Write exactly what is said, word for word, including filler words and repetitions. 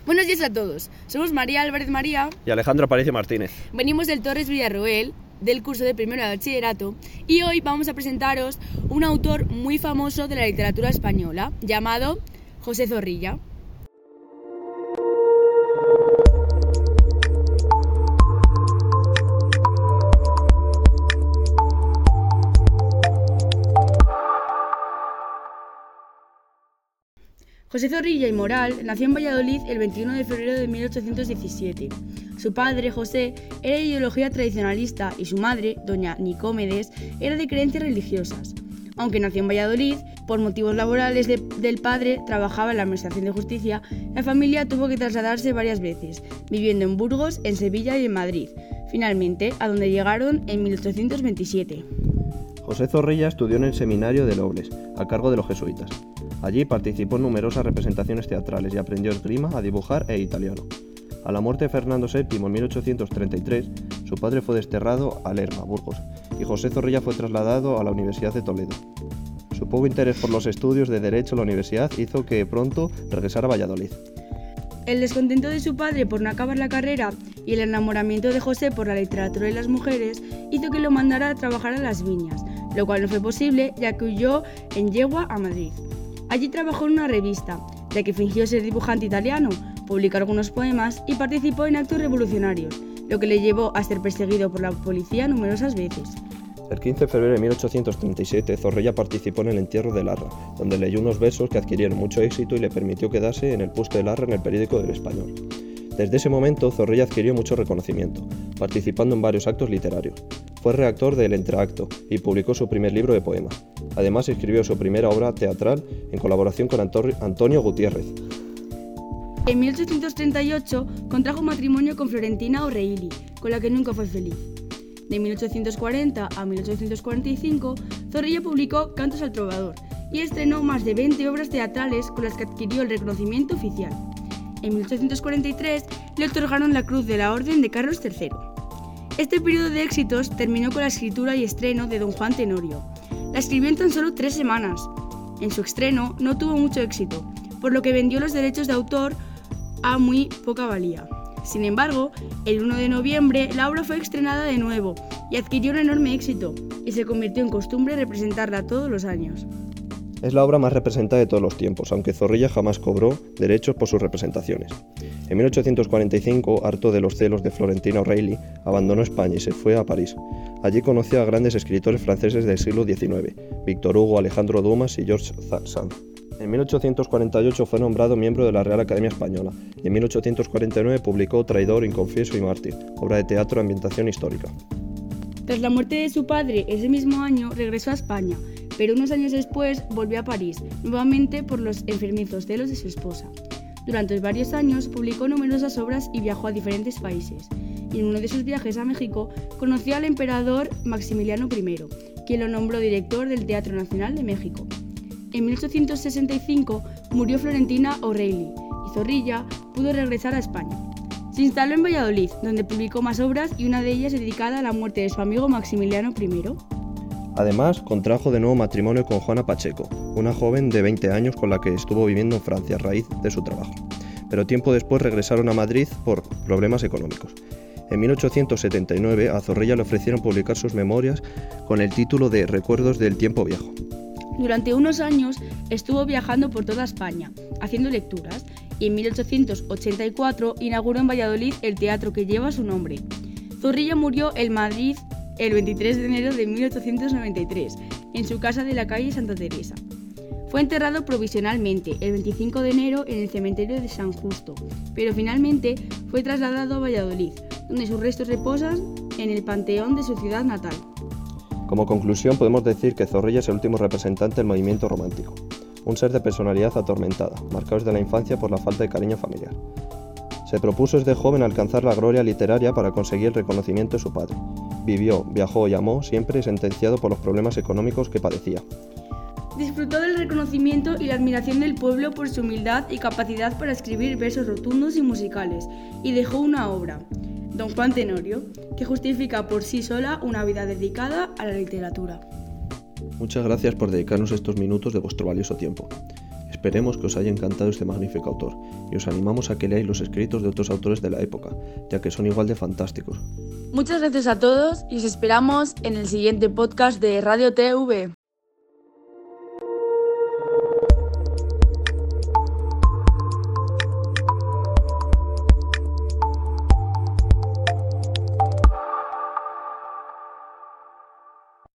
Buenos días a todos, somos María Álvarez María y Alejandro Aparicio Martínez. Venimos del Torres Villarroel, del curso de primero de bachillerato, y hoy vamos a presentaros un autor muy famoso de la literatura española, llamado José Zorrilla. José Zorrilla y Moral nació en Valladolid el veintiuno de febrero de mil ochocientos diecisiete. Su padre, José, era de ideología tradicionalista y su madre, doña Nicómedes, era de creencias religiosas. Aunque nació en Valladolid, por motivos laborales de, del padre trabajaba en la Administración de Justicia, la familia tuvo que trasladarse varias veces, viviendo en Burgos, en Sevilla y en Madrid, finalmente a donde llegaron en mil ochocientos veintisiete. José Zorrilla estudió en el seminario de Lobles, a cargo de los jesuitas. Allí participó en numerosas representaciones teatrales y aprendió esgrima, a dibujar e italiano. A la muerte de Fernando séptimo en mil ochocientos treinta y tres, su padre fue desterrado a Lerma, Burgos, y José Zorrilla fue trasladado a la Universidad de Toledo. Su poco interés por los estudios de Derecho en la universidad hizo que pronto regresara a Valladolid. El descontento de su padre por no acabar la carrera y el enamoramiento de José por la literatura y las mujeres hizo que lo mandara a trabajar a las viñas, lo cual no fue posible ya que huyó en yegua a Madrid. Allí trabajó en una revista, ya que fingió ser dibujante italiano, publicó algunos poemas y participó en actos revolucionarios, lo que le llevó a ser perseguido por la policía numerosas veces. El quince de febrero de mil ochocientos treinta y siete, Zorrilla participó en el entierro de Larra, donde leyó unos versos que adquirieron mucho éxito y le permitió quedarse en el puesto de Larra en el periódico del Español. Desde ese momento, Zorrilla adquirió mucho reconocimiento, participando en varios actos literarios. Fue redactor del Entreacto y publicó su primer libro de poemas. Además, escribió su primera obra teatral en colaboración con Antonio Gutiérrez. En mil ochocientos treinta y ocho contrajo matrimonio con Florentina O'Reilly, con la que nunca fue feliz. De mil ochocientos cuarenta a mil ochocientos cuarenta y cinco, Zorrilla publicó Cantos al Trovador y estrenó más de veinte obras teatrales con las que adquirió el reconocimiento oficial. En mil ochocientos cuarenta y tres le otorgaron la Cruz de la Orden de Carlos tercero. Este periodo de éxitos terminó con la escritura y estreno de Don Juan Tenorio. La escribió en tan solo tres semanas. En su estreno no tuvo mucho éxito, por lo que vendió los derechos de autor a muy poca valía. Sin embargo, el uno de noviembre la obra fue estrenada de nuevo y adquirió un enorme éxito, y se convirtió en costumbre representarla todos los años. Es la obra más representada de todos los tiempos, aunque Zorrilla jamás cobró derechos por sus representaciones. En mil ochocientos cuarenta y cinco, harto de los celos de Florentina O'Reilly, abandonó España y se fue a París. Allí conoció a grandes escritores franceses del siglo diecinueve, Víctor Hugo, Alejandro Dumas y Georges Sand. En mil ochocientos cuarenta y ocho fue nombrado miembro de la Real Academia Española y en mil ochocientos cuarenta y nueve publicó Traidor, Inconfieso y Mártir, obra de teatro de ambientación histórica. Tras la muerte de su padre ese mismo año regresó a España, pero unos años después volvió a París, nuevamente por los enfermizos celos de su esposa. Durante varios años publicó numerosas obras y viajó a diferentes países. Y en uno de sus viajes a México conoció al emperador Maximiliano primero, quien lo nombró director del Teatro Nacional de México. En mil ochocientos sesenta y cinco murió Florentina O'Reilly y Zorrilla pudo regresar a España. Se instaló en Valladolid, donde publicó más obras y una de ellas dedicada a la muerte de su amigo Maximiliano primero. Además, contrajo de nuevo matrimonio con Juana Pacheco, una joven de veinte años con la que estuvo viviendo en Francia a raíz de su trabajo. Pero tiempo después regresaron a Madrid por problemas económicos. En mil ochocientos setenta y nueve a Zorrilla le ofrecieron publicar sus memorias con el título de Recuerdos del tiempo viejo. Durante unos años estuvo viajando por toda España, haciendo lecturas, y en mil ochocientos ochenta y cuatro inauguró en Valladolid el teatro que lleva su nombre. Zorrilla murió en Madrid el veintitrés de enero de mil ochocientos noventa y tres, en su casa de la calle Santa Teresa. Fue enterrado provisionalmente el veinticinco de enero en el cementerio de San Justo, pero finalmente fue trasladado a Valladolid, donde sus restos reposan en el panteón de su ciudad natal. Como conclusión, podemos decir que Zorrilla es el último representante del movimiento romántico, un ser de personalidad atormentada, marcado desde la infancia por la falta de cariño familiar. Se propuso desde joven alcanzar la gloria literaria para conseguir el reconocimiento de su padre. Vivió, viajó y amó, siempre sentenciado por los problemas económicos que padecía. Disfrutó del reconocimiento y la admiración del pueblo por su humildad y capacidad para escribir versos rotundos y musicales, y dejó una obra, Don Juan Tenorio, que justifica por sí sola una vida dedicada a la literatura. Muchas gracias por dedicarnos estos minutos de vuestro valioso tiempo. Esperemos que os haya encantado este magnífico autor, y os animamos a que leáis los escritos de otros autores de la época, ya que son igual de fantásticos. Muchas gracias a todos y os esperamos en el siguiente podcast de Radio T V.